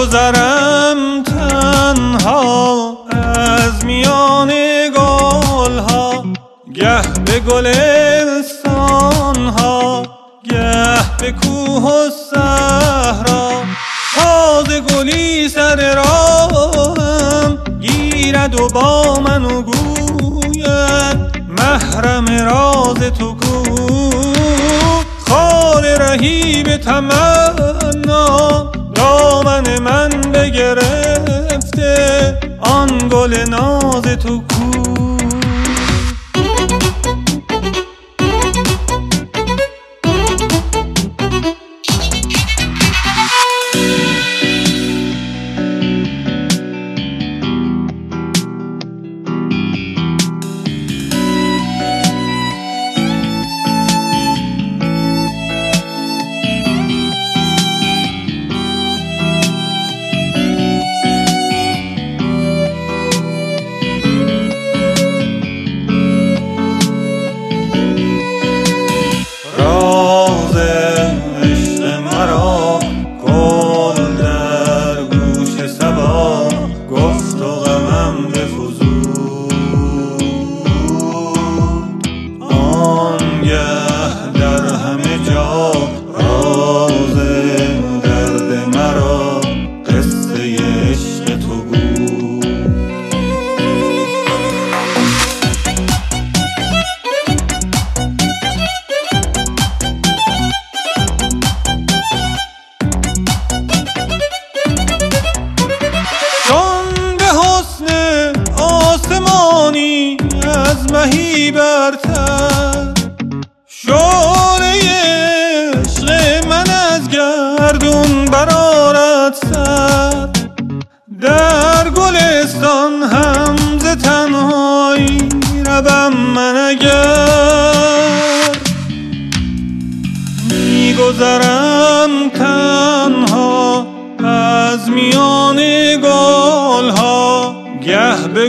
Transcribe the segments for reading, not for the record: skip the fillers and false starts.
میگذرم تنها از میان گلها، گه به گلستانها، گه به کوه و صحرا. تازه گلی سر راهم گیرد و با منو گوید محرم راز تو کو. خال رهی به تمنا دامن من بگرفته، آن گل ناز تو کو. از مهی برتر شعله عشق من از گردون برآرد سر. در گلستان هم ز تنهایی روم من اگر، میگذرم تنها از میان گلها، گه به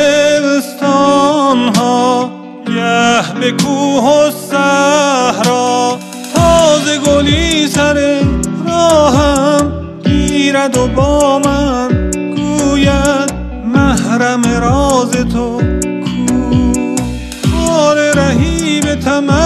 گلستانها، گه به کوه و صحرا. تازه گلی سر راهم گیرد و با من گوید محرم راز تو کو. خال رهی به تمنا